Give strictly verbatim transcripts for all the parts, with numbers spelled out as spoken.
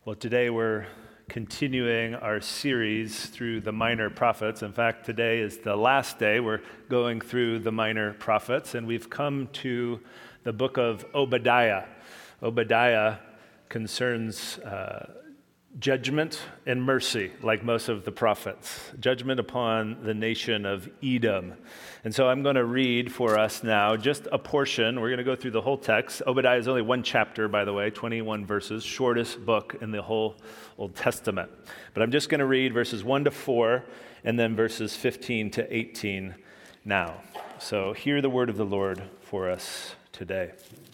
Well, today we're continuing our series through the minor prophets. In fact, today is the last day we're going through the minor prophets, and we've come to the book of Obadiah. Obadiah concerns uh, judgment and mercy, like most of the prophets, judgment upon the nation of Edom. And so I'm going to read for us now just a portion. We're going to go through the whole text. Obadiah is only one chapter, by the way, twenty-one verses, shortest book in the whole Old Testament. But I'm just going to read verses one to four and then verses fifteen to eighteen now. So hear the word of the Lord for us today.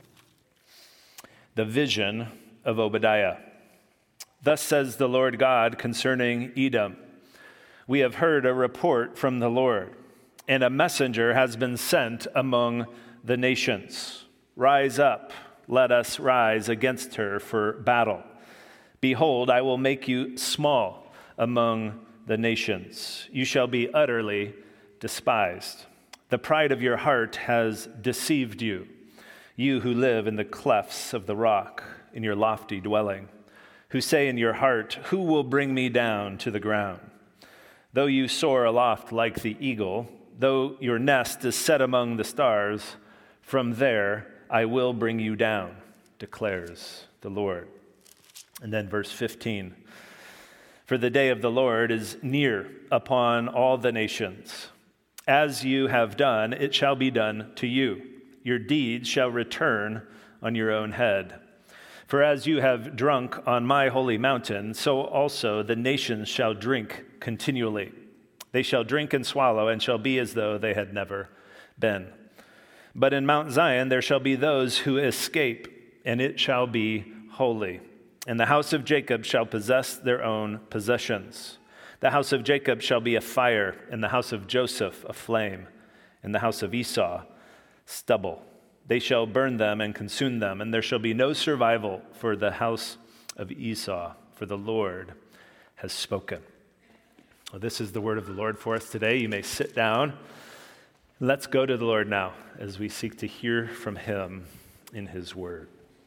The vision of Obadiah. Thus says the Lord God concerning Edom, we have heard a report from the Lord, and a messenger has been sent among the nations. Rise up, let us rise against her for battle. Behold, I will make you small among the nations. You shall be utterly despised. The pride of your heart has deceived you, you who live in the clefts of the rock, in your lofty dwelling, who say in your heart, who will bring me down to the ground? Though you soar aloft like the eagle, though your nest is set among the stars, from there I will bring you down, declares the Lord. And then verse fifteen, for the day of the Lord is near upon all the nations. As you have done, it shall be done to you. Your deeds shall return on your own head. For as you have drunk on my holy mountain, so also the nations shall drink continually. They shall drink and swallow, and shall be as though they had never been. But in Mount Zion there shall be those who escape, and it shall be holy. And the house of Jacob shall possess their own possessions. The house of Jacob shall be a fire, and the house of Joseph a flame, and the house of Esau stubble. They shall burn them and consume them, and there shall be no survival for the house of Esau, for the Lord has spoken. Well, this is the word of the Lord for us today. You may sit down. Let's go to the Lord now as we seek to hear from him in his word.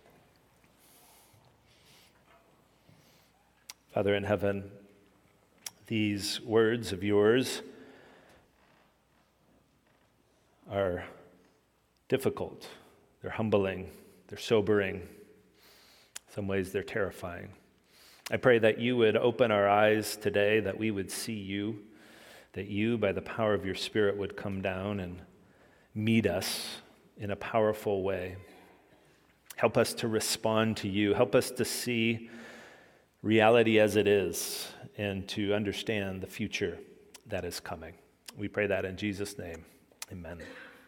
Father in heaven, these words of yours are difficult, they're humbling, they're sobering. In some ways, they're terrifying. I pray that you would open our eyes today, that we would see you, that you, by the power of your Spirit, would come down and meet us in a powerful way. Help us to respond to you. Help us to see reality as it is and to understand the future that is coming. We pray that in Jesus' name. Amen.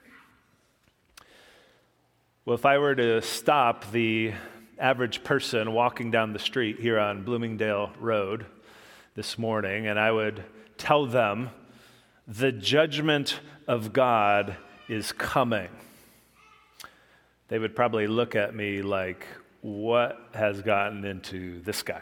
Well, if I were to stop the average person walking down the street here on Bloomingdale Road this morning, and I would tell them the judgment of God is coming, they would probably look at me like, what has gotten into this guy?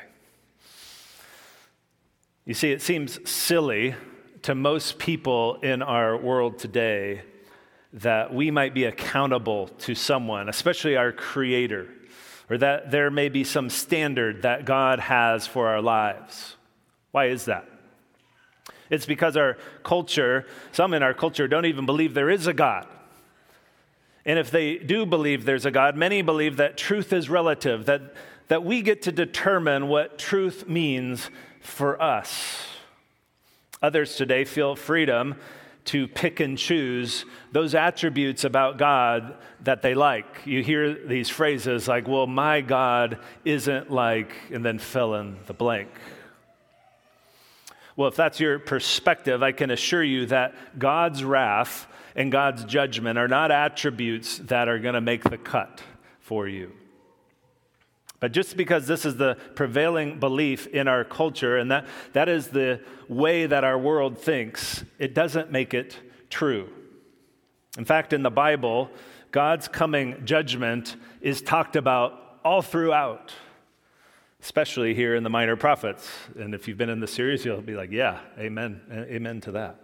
You see, it seems silly to most people in our world today that we might be accountable to someone, especially our Creator, or that there may be some standard that God has for our lives. Why is that? It's because our culture, some in our culture don't even believe there is a God. And if they do believe there's a God, many believe that truth is relative, that, that we get to determine what truth means for us. Others today feel freedom to pick and choose those attributes about God that they like. You hear these phrases like, well, my God isn't like, and then fill in the blank. Well, if that's your perspective, I can assure you that God's wrath and God's judgment are not attributes that are going to make the cut for you. But just because this is the prevailing belief in our culture, and that, that is the way that our world thinks, it doesn't make it true. In fact, in the Bible, God's coming judgment is talked about all throughout, especially here in the Minor Prophets. And if you've been in the series, you'll be like, yeah, amen, amen to that.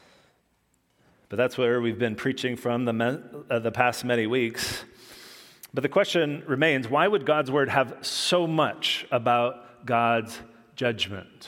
But that's where we've been preaching from the, uh, the past many weeks. But the question remains, why would God's word have so much about God's judgment?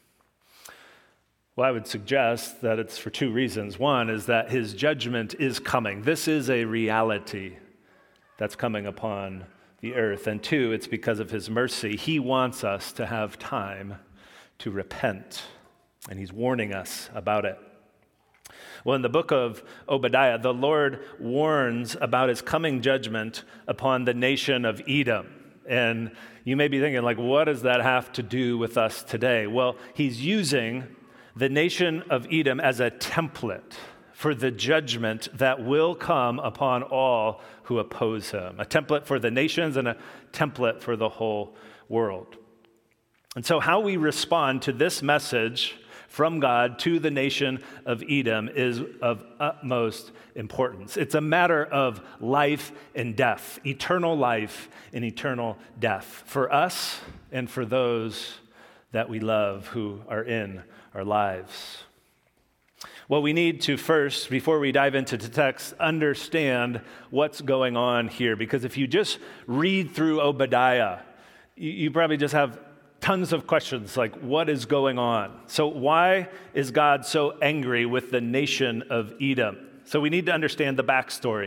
Well, I would suggest that it's for two reasons. One is that his judgment is coming. This is a reality that's coming upon the earth. And two, it's because of his mercy. He wants us to have time to repent, and he's warning us about it. Well, in the book of Obadiah, the Lord warns about his coming judgment upon the nation of Edom. And you may be thinking, like, what does that have to do with us today? Well, he's using the nation of Edom as a template for the judgment that will come upon all who oppose him. A template for the nations and a template for the whole world. And so how we respond to this message from God to the nation of Edom is of utmost importance. It's a matter of life and death, eternal life and eternal death, for us and for those that we love who are in our lives. Well, we need to first, before we dive into the text, understand what's going on here. Because if you just read through Obadiah, you, you probably just have tons of questions like, what is going on? So why is God so angry with the nation of Edom? So we need to understand the backstory.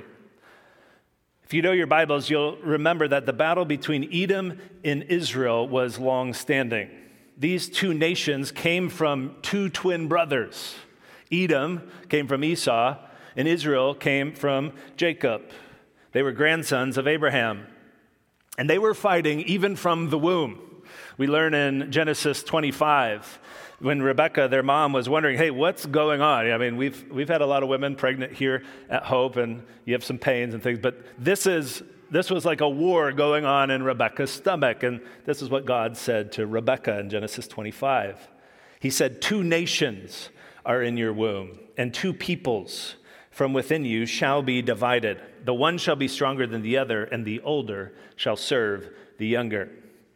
If you know your Bibles, you'll remember that the battle between Edom and Israel was long-standing. These two nations came from two twin brothers. Edom came from Esau, and Israel came from Jacob. They were grandsons of Abraham, and they were fighting even from the womb. We learn in Genesis twenty-five, when Rebecca, their mom, was wondering, hey, what's going on? I mean, we've we've had a lot of women pregnant here at Hope, and you have some pains and things, but this is this was like a war going on in Rebecca's stomach, and this is what God said to Rebecca in Genesis twenty-five. He said, two nations are in your womb, and two peoples from within you shall be divided. The one shall be stronger than the other, and the older shall serve the younger.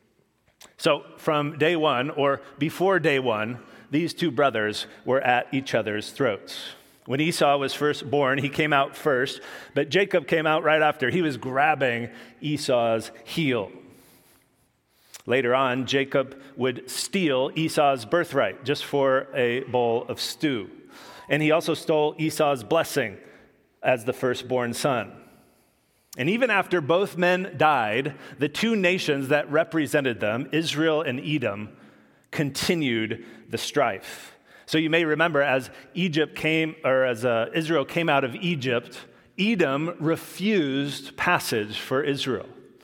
So from day one, or before day one, these two brothers were at each other's throats. When Esau was first born, he came out first, but Jacob came out right after. He was grabbing Esau's heel. Later on, Jacob would steal Esau's birthright just for a bowl of stew. And he also stole Esau's blessing as the firstborn son. And even after both men died, the two nations that represented them, Israel and Edom, continued the strife. So you may remember as Egypt came, or as uh, Israel came out of Egypt, Edom refused passage for Israel.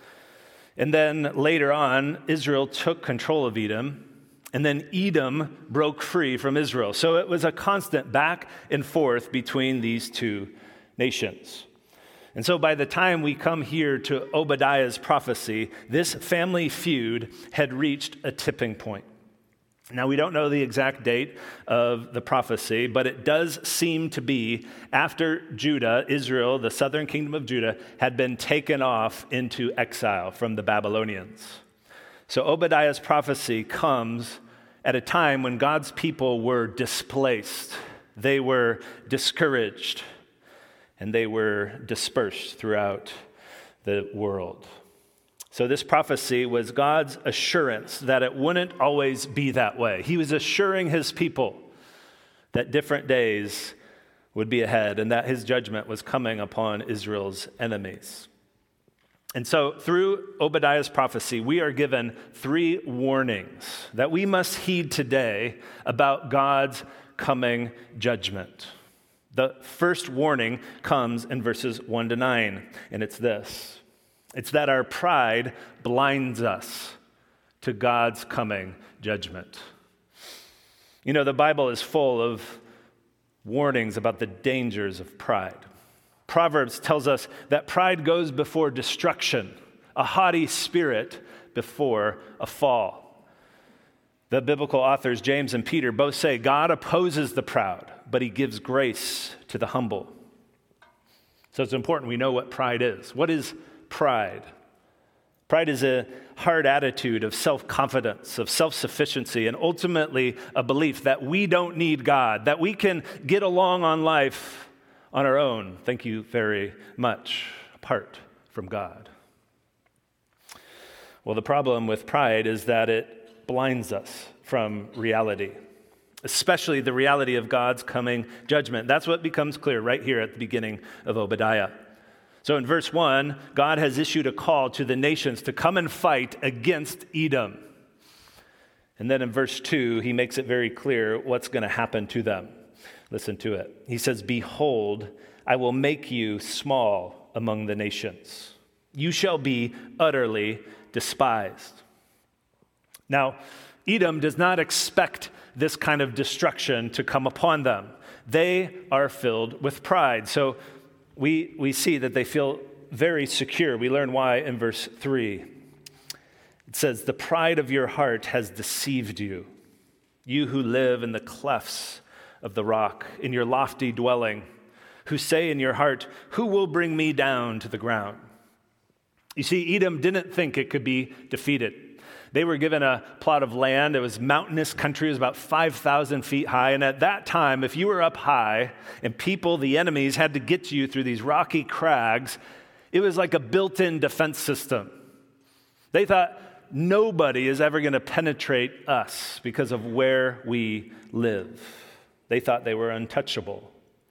And then later on, Israel took control of Edom, and then Edom broke free from Israel. So it was a constant back and forth between these two nations. And so by the time we come here to Obadiah's prophecy, this family feud had reached a tipping point. Now, we don't know the exact date of the prophecy, but it does seem to be after Judah, Israel, the southern kingdom of Judah, had been taken off into exile from the Babylonians. So Obadiah's prophecy comes at a time when God's people were displaced. They were discouraged, and they were dispersed throughout the world. So this prophecy was God's assurance that it wouldn't always be that way. He was assuring his people that different days would be ahead and that his judgment was coming upon Israel's enemies. And so through Obadiah's prophecy, we are given three warnings that we must heed today about God's coming judgment. The first warning comes in verses one to nine, and it's this. It's that our pride blinds us to God's coming judgment. You know, the Bible is full of warnings about the dangers of pride. Proverbs tells us that pride goes before destruction, a haughty spirit before a fall. The biblical authors, James and Peter, both say God opposes the proud, but he gives grace to the humble. So it's important we know what pride is. What is pride? Pride is a hard attitude of self-confidence, of self-sufficiency, and ultimately a belief that we don't need God, that we can get along on life on our own, thank you very much, apart from God. Well, the problem with pride is that it blinds us from reality, especially the reality of God's coming judgment. That's what becomes clear right here at the beginning of Obadiah. So in verse one, God has issued a call to the nations to come and fight against Edom. And then in verse two, he makes it very clear what's going to happen to them. Listen to it. He says, "Behold, I will make you small among the nations. You shall be utterly despised." Now, Edom does not expect this kind of destruction to come upon them. They are filled with pride. So we, we see that they feel very secure. We learn why in verse three. It says, "The pride of your heart has deceived you, you who live in the clefts of the rock, in your lofty dwelling, who say in your heart, 'Who will bring me down to the ground?'" You see, Edom didn't think it could be defeated. They were given a plot of land. It was mountainous country. It was about five thousand feet high. And at that time, if you were up high and people, the enemies, had to get to you through these rocky crags, it was like a built-in defense system. They thought, nobody is ever going to penetrate us because of where we live. They thought they were untouchable.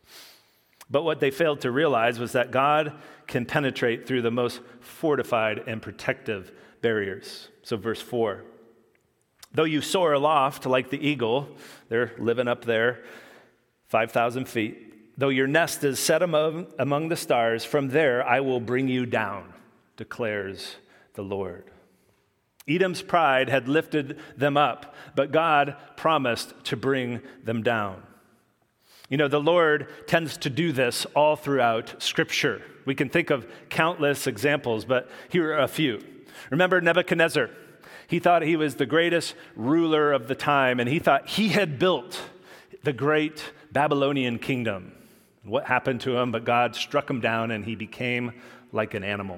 But what they failed to realize was that God can penetrate through the most fortified and protective barriers. So verse four, "Though you soar aloft like the eagle," they're living up there, five thousand feet, "though your nest is set among, among the stars, from there I will bring you down, declares the Lord." Edom's pride had lifted them up, but God promised to bring them down. You know, the Lord tends to do this all throughout Scripture. We can think of countless examples, but here are a few. Remember Nebuchadnezzar? He thought he was the greatest ruler of the time, and he thought he had built the great Babylonian kingdom. What happened to him? But God struck him down, and he became like an animal.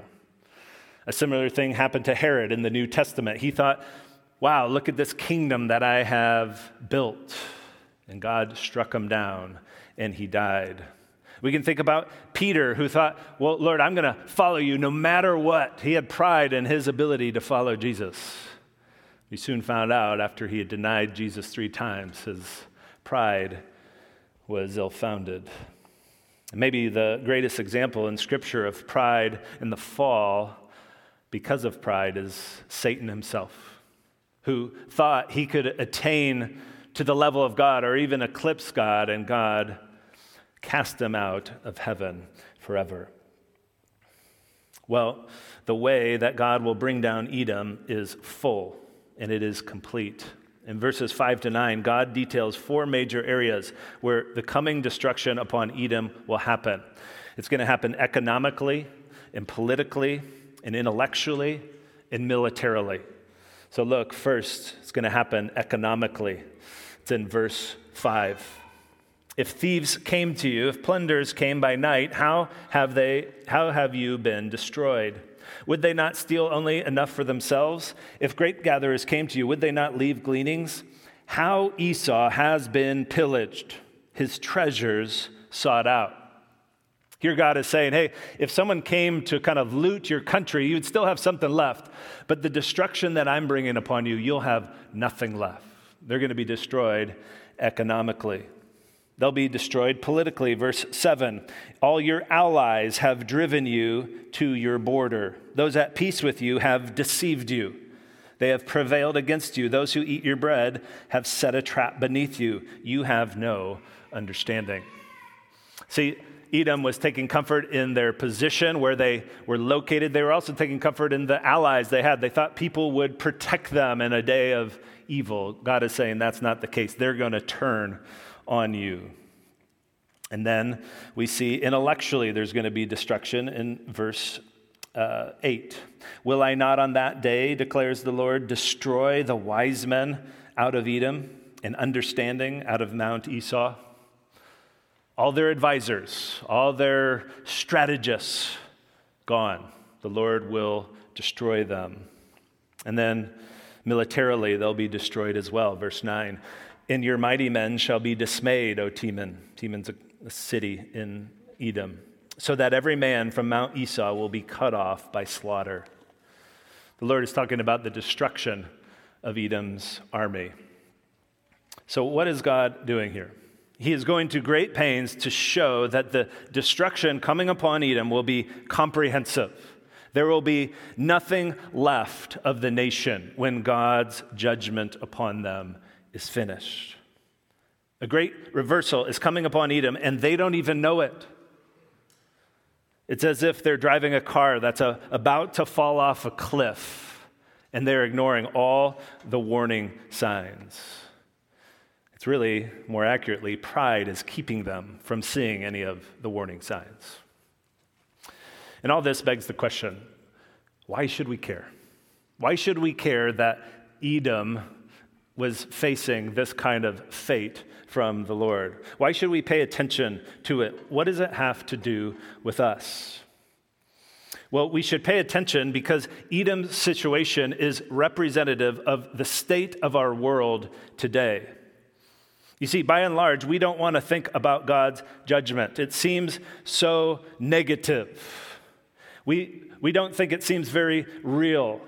A similar thing happened to Herod in the New Testament. He thought, wow, look at this kingdom that I have built. And God struck him down, and he died. We can think about Peter, who thought, well, Lord, I'm going to follow you no matter what. He had pride in his ability to follow Jesus. We soon found out after he had denied Jesus three times, his pride was ill-founded. Maybe the greatest example in Scripture of pride and the fall because of pride is Satan himself, who thought he could attain to the level of God or even eclipse God, and God cast him out of heaven forever. Well, the way that God will bring down Edom is full, and it is complete. In verses five to nine, God details four major areas where the coming destruction upon Edom will happen. It's going to happen economically and politically and intellectually and militarily. So look, first, it's going to happen economically. It's in verse five. "If thieves came to you, if plunderers came by night, how have they, how have you been destroyed? Would they not steal only enough for themselves? If grape gatherers came to you, would they not leave gleanings? How Esau has been pillaged, his treasures sought out." Here God is saying, hey, if someone came to kind of loot your country, you'd still have something left. But the destruction that I'm bringing upon you, you'll have nothing left. They're going to be destroyed economically. They'll be destroyed politically. Verse seven, "All your allies have driven you to your border. Those at peace with you have deceived you. They have prevailed against you. Those who eat your bread have set a trap beneath you. You have no understanding." See, Edom was taking comfort in their position where they were located. They were also taking comfort in the allies they had. They thought people would protect them in a day of evil. God is saying that's not the case. They're going to turn on you. And then we see intellectually there's going to be destruction in verse uh, eight. "Will I not on that day, declares the Lord, destroy the wise men out of Edom and understanding out of Mount Esau?" All their advisors, all their strategists, gone. The Lord will destroy them. And then militarily, they'll be destroyed as well. Verse nine, "And your mighty men shall be dismayed, O Teman." Teman's a, a city in Edom. "So that every man from Mount Esau will be cut off by slaughter." The Lord is talking about the destruction of Edom's army. So what is God doing here? He is going to great pains to show that the destruction coming upon Edom will be comprehensive. There will be nothing left of the nation when God's judgment upon them is finished. A great reversal is coming upon Edom, and they don't even know it. It's as if they're driving a car that's a, about to fall off a cliff, and they're ignoring all the warning signs. It's really, more accurately, pride is keeping them from seeing any of the warning signs. And all this begs the question, why should we care? Why should we care that Edom was facing this kind of fate from the Lord? Why should we pay attention to it? What does it have to do with us? Well, we should pay attention because Edom's situation is representative of the state of our world today. You see, by and large, we don't want to think about God's judgment. It seems so negative. We, we don't think it seems very real.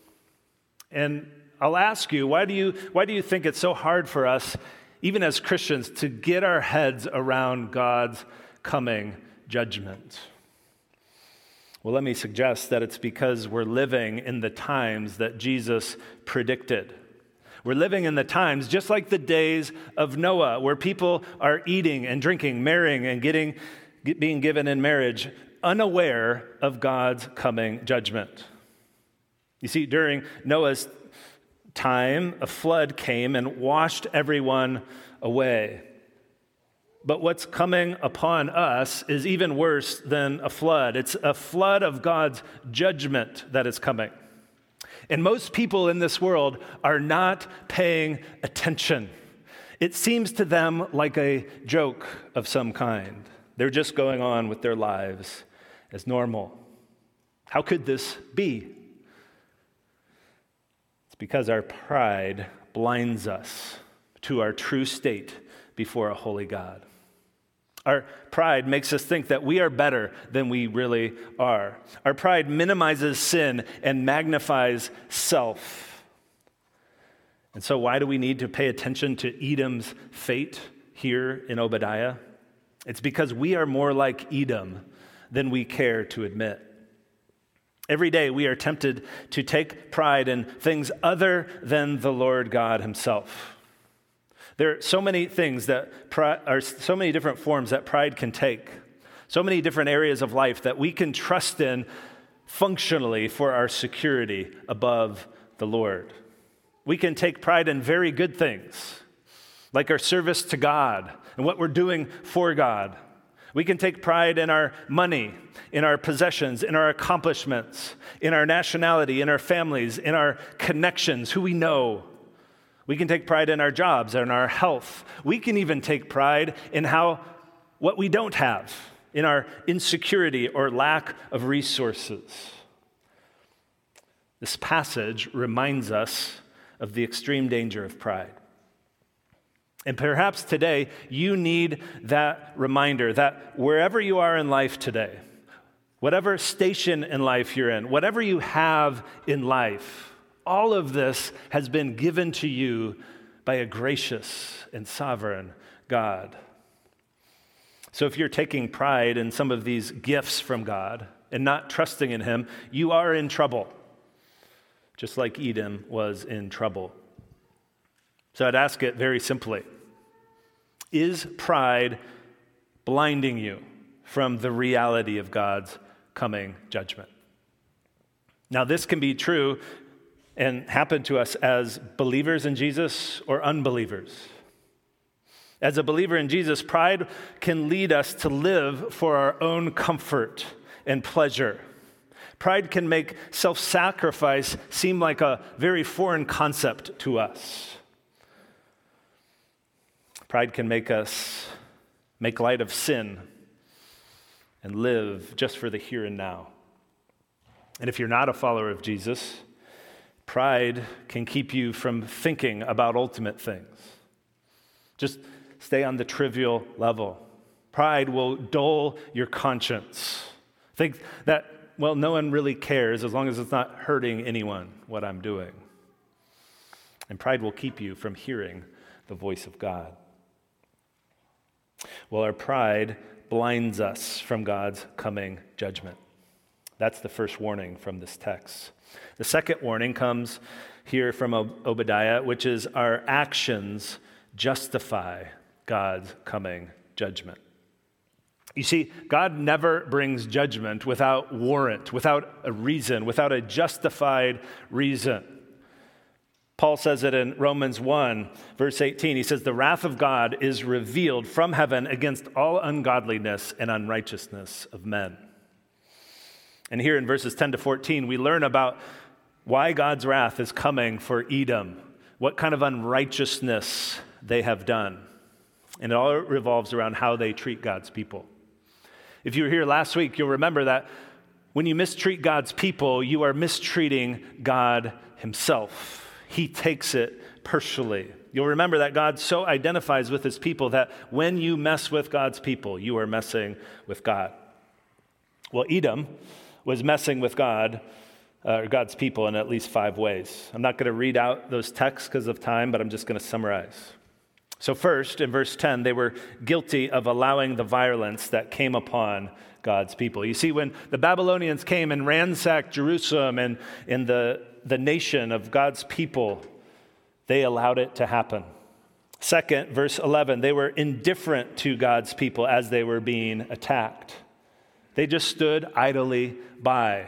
And I'll ask you, why do you, why do you think it's so hard for us, even as Christians, to get our heads around God's coming judgment? Well, let me suggest that it's because we're living in the times that Jesus predicted. We're living in the times just like the days of Noah, where people are eating and drinking, marrying and getting, being given in marriage, unaware of God's coming judgment. You see, during Noah's time, a flood came and washed everyone away. But what's coming upon us is even worse than a flood. It's a flood of God's judgment that is coming. And most people in this world are not paying attention. It seems to them like a joke of some kind. They're just going on with their lives as normal. How could this be? It's because our pride blinds us to our true state before a holy God. Our pride makes us think that we are better than we really are. Our pride minimizes sin and magnifies self. And so why do we need to pay attention to Edom's fate here in Obadiah? It's because we are more like Edom than we care to admit. Every day we are tempted to take pride in things other than the Lord God himself. There are so many things that pride, are so many different forms that pride can take, so many different areas of life that we can trust in functionally for our security above the Lord. We can take pride in very good things, like our service to God and what we're doing for God. We can take pride in our money, in our possessions, in our accomplishments, in our nationality, in our families, in our connections, who we know. We can take pride in our jobs and our health. We can even take pride in how what we don't have, in our insecurity or lack of resources. This passage reminds us of the extreme danger of pride. And perhaps today you need that reminder that wherever you are in life today, whatever station in life you're in, whatever you have in life, all of this has been given to you by a gracious and sovereign God. So if you're taking pride in some of these gifts from God and not trusting in him, you are in trouble, just like Edom was in trouble. So I'd ask it very simply, is pride blinding you from the reality of God's coming judgment? Now, this can be true and happen to us as believers in Jesus or unbelievers. As a believer in Jesus, pride can lead us to live for our own comfort and pleasure. Pride can make self-sacrifice seem like a very foreign concept to us. Pride can make us make light of sin and live just for the here and now. And if you're not a follower of Jesus, pride can keep you from thinking about ultimate things. Just stay on the trivial level. Pride will dull your conscience. Think that well, no one really cares as long as it's not hurting anyone what I'm doing. And pride will keep you from hearing the voice of God. Well, our pride blinds us from God's coming judgment. That's the first warning from this text. The second warning comes here from Obadiah, which is our actions justify God's coming judgment. You see, God never brings judgment without warrant, without a reason, without a justified reason. Paul says it in Romans one, verse eighteen. He says, "The wrath of God is revealed from heaven against all ungodliness and unrighteousness of men." And here in verses ten to fourteen, we learn about why God's wrath is coming for Edom, what kind of unrighteousness they have done. And it all revolves around how they treat God's people. If you were here last week, you'll remember that when you mistreat God's people, you are mistreating God himself. He takes it personally. You'll remember that God so identifies with his people that when you mess with God's people, you are messing with God. Well, Edom was messing with God, uh, or God's people, in at least five ways. I'm not going to read out those texts because of time, but I'm just going to summarize. So first, in verse ten, they were guilty of allowing the violence that came upon God's people. You see, when the Babylonians came and ransacked Jerusalem and in the, the nation of God's people, they allowed it to happen. Second, verse eleven, they were indifferent to God's people as they were being attacked. They just stood idly by.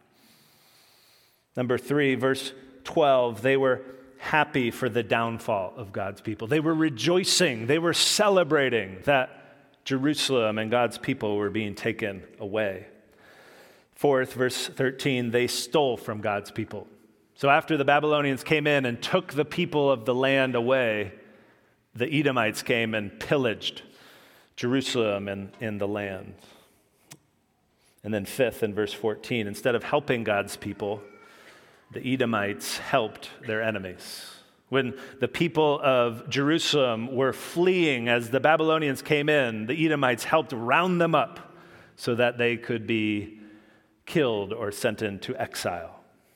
Number three, verse twelve, they were happy for the downfall of God's people. They were rejoicing. They were celebrating that Jerusalem and God's people were being taken away. Fourth, verse thirteen, they stole from God's people. So after the Babylonians came in and took the people of the land away, the Edomites came and pillaged Jerusalem and, and the land. And then fifth, in verse fourteen, instead of helping God's people, the Edomites helped their enemies. When the people of Jerusalem were fleeing as the Babylonians came in, the Edomites helped round them up so that they could be killed or sent into exile.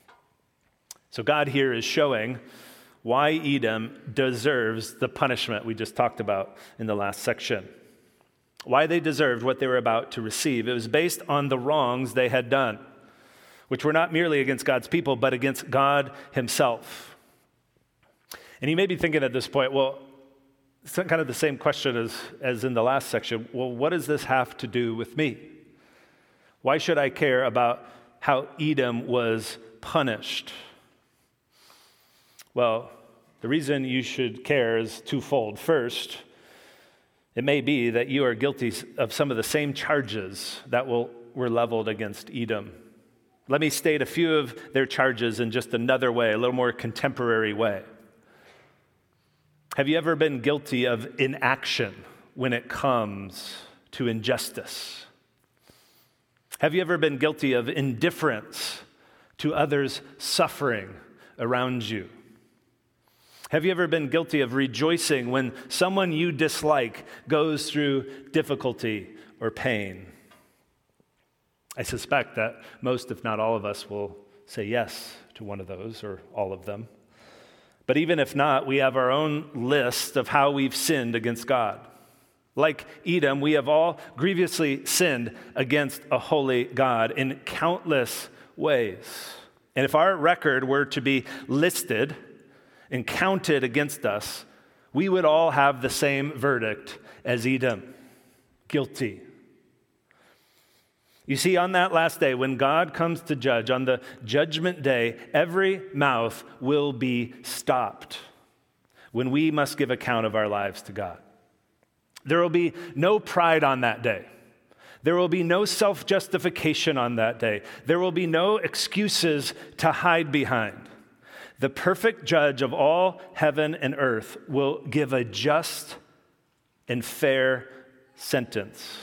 So God here is showing why Edom deserves the punishment we just talked about in the last section. Why they deserved what they were about to receive. It was based on the wrongs they had done, which were not merely against God's people, but against God himself. And you may be thinking at this point, well, it's kind of the same question as, as in the last section. Well, what does this have to do with me? Why should I care about how Edom was punished? Well, the reason you should care is twofold. First, it may be that you are guilty of some of the same charges that will, were leveled against Edom. Let me state a few of their charges in just another way, a little more contemporary way. Have you ever been guilty of inaction when it comes to injustice? Have you ever been guilty of indifference to others' suffering around you? Have you ever been guilty of rejoicing when someone you dislike goes through difficulty or pain? I suspect that most, if not all of us, will say yes to one of those or all of them. But even if not, we have our own list of how we've sinned against God. Like Edom, we have all grievously sinned against a holy God in countless ways. And if our record were to be listed and counted against us, we would all have the same verdict as Edom: guilty. You see, on that last day, when God comes to judge, on the judgment day, every mouth will be stopped when we must give account of our lives to God. There will be no pride on that day. There will be no self-justification on that day. There will be no excuses to hide behind. The perfect judge of all heaven and earth will give a just and fair sentence.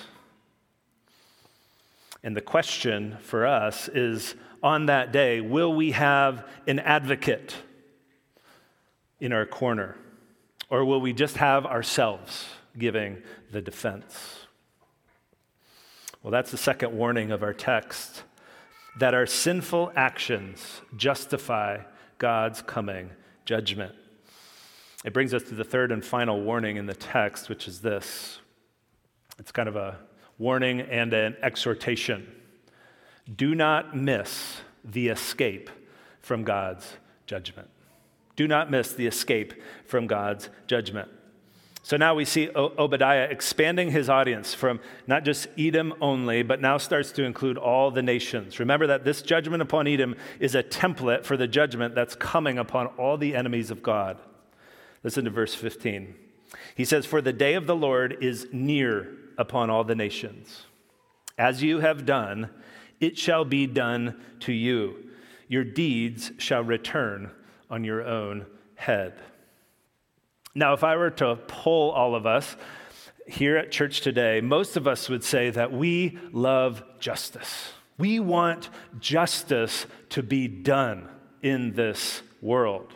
And the question for us is, on that day, will we have an advocate in our corner? Or will we just have ourselves giving the defense? Well, that's the second warning of our text. that our sinful actions justify God's coming judgment. It brings us to the third and final warning in the text, which is this. It's kind of a warning and an exhortation. Do not miss the escape from God's judgment. Do not miss the escape from God's judgment. So now we see Obadiah expanding his audience from not just Edom only, but now starts to include all the nations. Remember that this judgment upon Edom is a template for the judgment that's coming upon all the enemies of God. Listen to verse fifteen. He says, "For the day of the Lord is near upon all the nations. As you have done, it shall be done to you. Your deeds shall return on your own head." Now, if I were to poll all of us here at church today, most of us would say that we love justice. We want justice to be done in this world.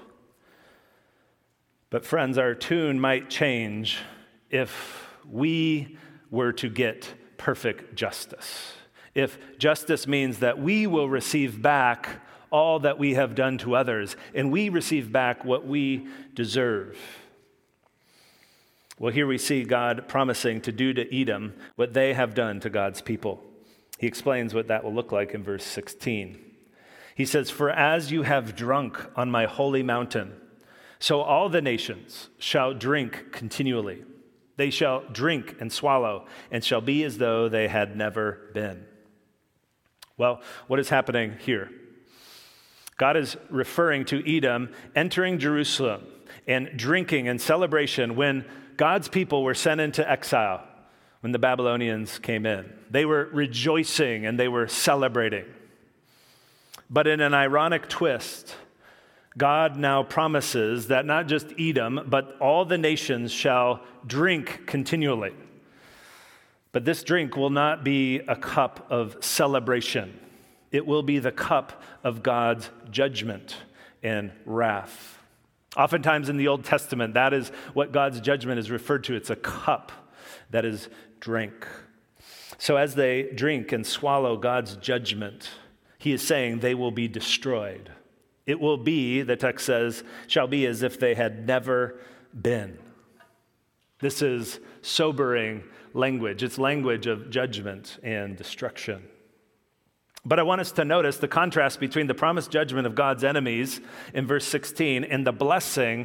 But friends, our tune might change if we were to get perfect justice. If justice means that we will receive back all that we have done to others, and we receive back what we deserve. Well, here we see God promising to do to Edom what they have done to God's people. He explains what that will look like in verse sixteen. He says, "For as you have drunk on my holy mountain, so all the nations shall drink continually. They shall drink and swallow, and shall be as though they had never been." Well, what is happening here? God is referring to Edom entering Jerusalem and drinking in celebration when God's people were sent into exile, when the Babylonians came in. They were rejoicing and they were celebrating. But in an ironic twist, God now promises that not just Edom, but all the nations shall drink continually. But this drink will not be a cup of celebration. It will be the cup of God's judgment and wrath. Oftentimes in the Old Testament, that is what God's judgment is referred to. It's a cup that is drank. So as they drink and swallow God's judgment, he is saying they will be destroyed. It will be, the text says, shall be as if they had never been. This is sobering language. It's language of judgment and destruction. But I want us to notice the contrast between the promised judgment of God's enemies in verse sixteen and the blessing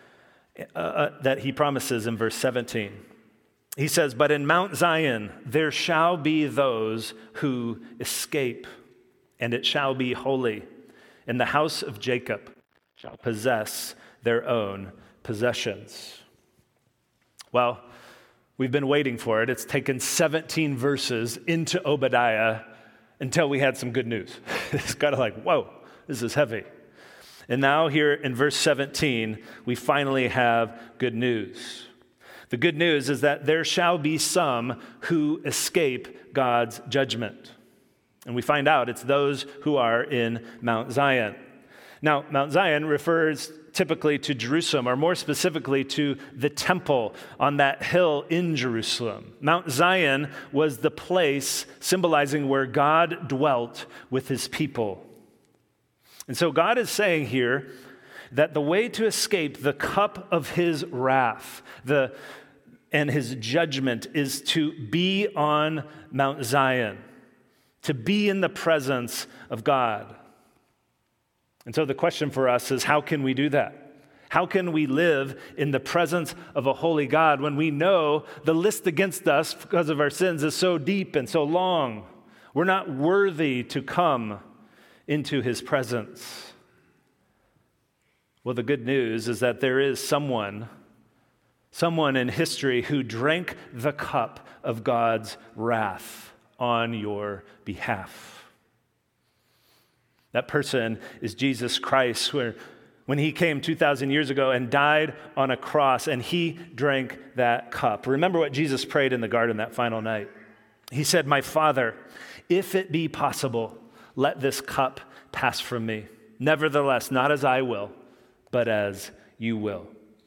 uh, that he promises in verse seventeen. He says, "But in Mount Zion there shall be those who escape, and it shall be holy. In the house of Jacob shall possess their own possessions." Well, we've been waiting for it. It's taken seventeen verses into Obadiah until we had some good news. It's kind of like, whoa, this is heavy. And now here in verse seventeen, we finally have good news. The good news is that there shall be some who escape God's judgment. And we find out it's those who are in Mount Zion. Now, Mount Zion refers typically to Jerusalem, or more specifically to the temple on that hill in Jerusalem. Mount Zion was the place symbolizing where God dwelt with his people. And so God is saying here that the way to escape the cup of his wrath the, and his judgment is to be on Mount Zion, to be in the presence of God. And so the question for us is, how can we do that? How can we live in the presence of a holy God when we know the list against us because of our sins is so deep and so long? We're not worthy to come into his presence. Well, the good news is that there is someone, someone in history who drank the cup of God's wrath on your behalf. That person is Jesus Christ, where when he came two thousand years ago and died on a cross, and he drank that cup. Remember what Jesus prayed in the garden that final night. He said, "My Father, if it be possible, let this cup pass from me. Nevertheless, not as I will, but as you will."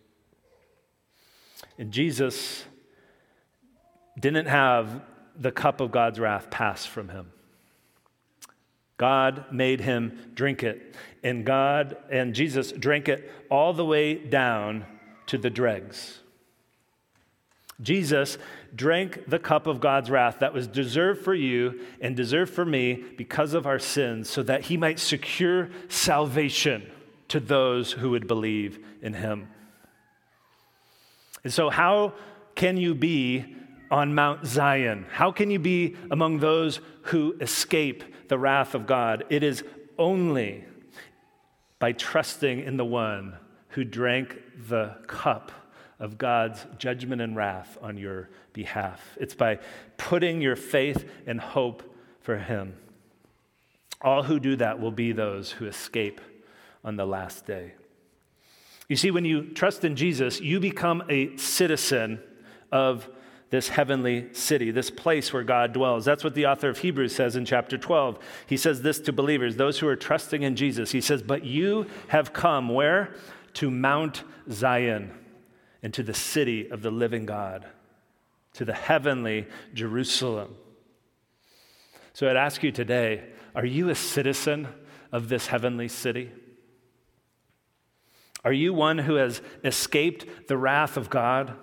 And Jesus didn't have the cup of God's wrath pass from him. God made him drink it. And God and Jesus drank it all the way down to the dregs. Jesus drank the cup of God's wrath that was deserved for you and deserved for me because of our sins, so that he might secure salvation to those who would believe in him. And so how can you be on Mount Zion? How can you be among those who escape the wrath of God? It is only by trusting in the one who drank the cup of God's judgment and wrath on your behalf. It's by putting your faith and hope for him. All who do that will be those who escape on the last day. You see, when you trust in Jesus, you become a citizen of this heavenly city, this place where God dwells. That's what the author of Hebrews says in chapter twelve. He says this to believers, those who are trusting in Jesus. He says, but you have come where? To Mount Zion, and to the city of the living God, to the heavenly Jerusalem. So I'd ask you today, are you a citizen of this heavenly city? Are you one who has escaped the wrath of God?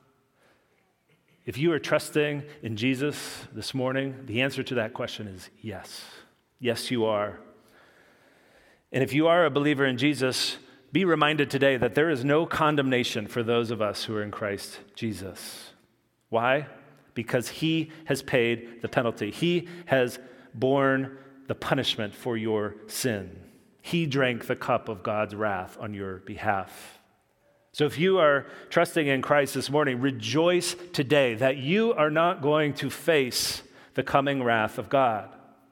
If you are trusting in Jesus this morning, the answer to that question is yes. Yes, you are. And if you are a believer in Jesus, be reminded today that there is no condemnation for those of us who are in Christ Jesus. Why? Because he has paid the penalty. He has borne the punishment for your sin. He drank the cup of God's wrath on your behalf. So if you are trusting in Christ this morning, rejoice today that you are not going to face the coming wrath of God.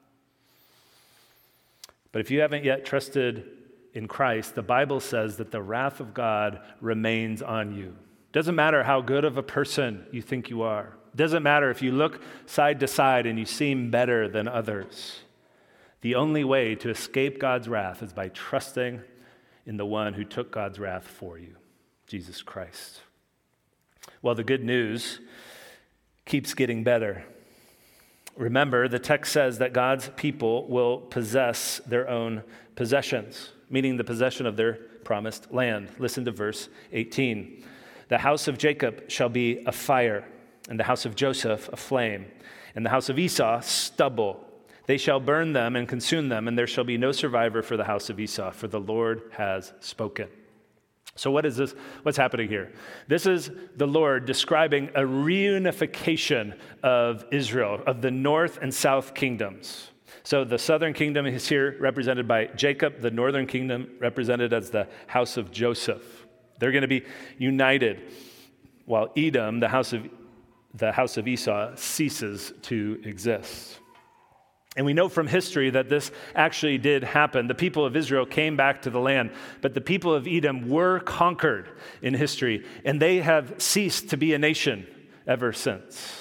But if you haven't yet trusted in Christ, the Bible says that the wrath of God remains on you. Doesn't matter how good of a person you think you are. Doesn't matter if you look side to side and you seem better than others. The only way to escape God's wrath is by trusting in the one who took God's wrath for you, Jesus Christ. Well, the good news keeps getting better. Remember, the text says that God's people will possess their own possessions, meaning the possession of their promised land. Listen to verse eighteen. The house of Jacob shall be a fire, and the house of Joseph a flame, and the house of Esau stubble. They shall burn them and consume them, and there shall be no survivor for the house of Esau, for the Lord has spoken. So what is this? What's happening here? This is the Lord describing a reunification of Israel, of the north and south kingdoms. So the southern kingdom is here represented by Jacob, the northern kingdom represented as the house of Joseph. They're going to be united, while Edom, the house of the house of Esau, ceases to exist. And we know from history that this actually did happen. The people of Israel came back to the land, but the people of Edom were conquered in history, and they have ceased to be a nation ever since.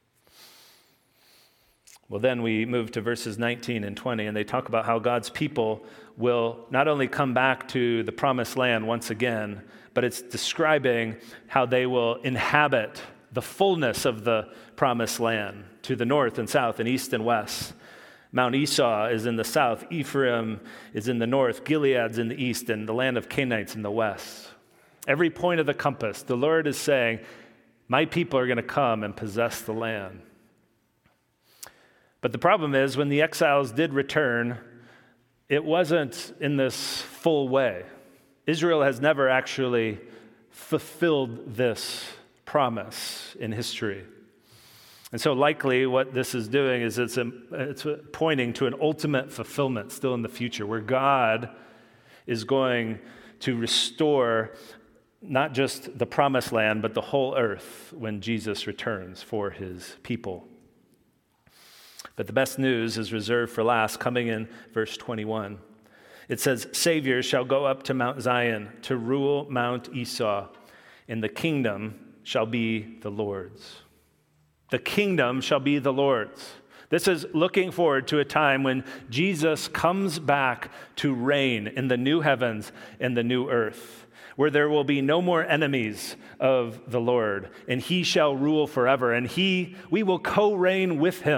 Well, then we move to verses nineteen and twenty, and they talk about how God's people will not only come back to the promised land once again, but it's describing how they will inhabit the fullness of the promised land to the north and south and east and west. Mount Esau is in the south, Ephraim is in the north, Gilead's in the east, and the land of Canaanites in the west. Every point of the compass, the Lord is saying, my people are going to come and possess the land. But the problem is, when the exiles did return, it wasn't in this full way. Israel has never actually fulfilled this promise in history. And so likely what this is doing is it's, a, it's pointing to an ultimate fulfillment still in the future, where God is going to restore not just the promised land, but the whole earth when Jesus returns for his people. But the best news is reserved for last, coming in verse twenty-one. It says, Saviors shall go up to Mount Zion to rule Mount Esau, and the kingdom shall be the Lord's. The kingdom shall be the Lord's. This is looking forward to a time when Jesus comes back to reign in the new heavens and the new earth, where there will be no more enemies of the Lord, and he shall rule forever, and he we will co-reign with him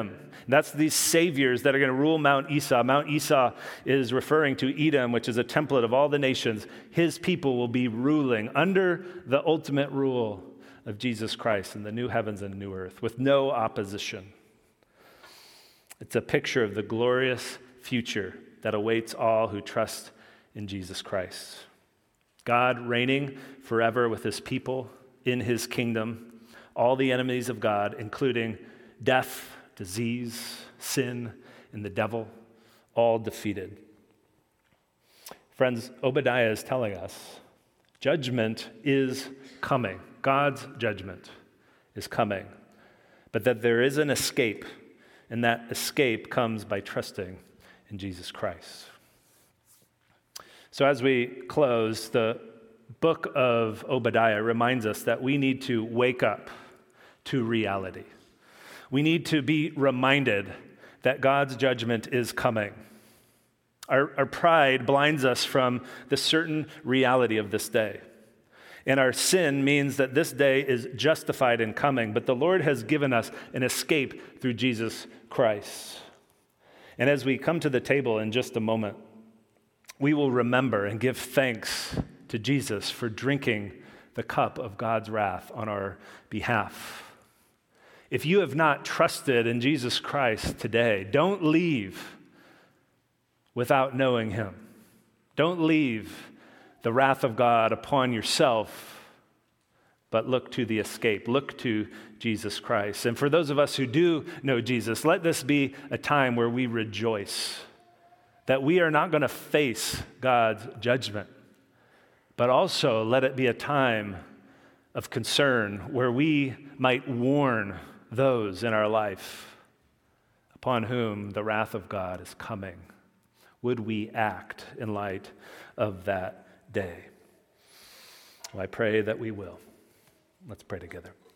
And that's these saviors that are going to rule Mount Esau. Mount Esau is referring to Edom, which is a template of all the nations. His people will be ruling under the ultimate rule of Jesus Christ in the new heavens and new earth with no opposition. It's a picture of the glorious future that awaits all who trust in Jesus Christ. God reigning forever with his people in his kingdom, all the enemies of God, including death, disease, sin, and the devil, all defeated. Friends, Obadiah is telling us judgment is coming. God's judgment is coming, but that there is an escape, and that escape comes by trusting in Jesus Christ. So as we close, the book of Obadiah reminds us that we need to wake up to reality. We need to be reminded that God's judgment is coming. Our, our pride blinds us from the certain reality of this day. And our sin means that this day is justified in coming, but the Lord has given us an escape through Jesus Christ. And as we come to the table in just a moment, we will remember and give thanks to Jesus for drinking the cup of God's wrath on our behalf. If you have not trusted in Jesus Christ today, don't leave without knowing him. Don't leave the wrath of God upon yourself, but look to the escape. Look to Jesus Christ. And for those of us who do know Jesus, let this be a time where we rejoice that we are not going to face God's judgment, but also let it be a time of concern where we might warn those in our life upon whom the wrath of God is coming. Would we act in light of that day? Well, I pray that we will. Let's pray together.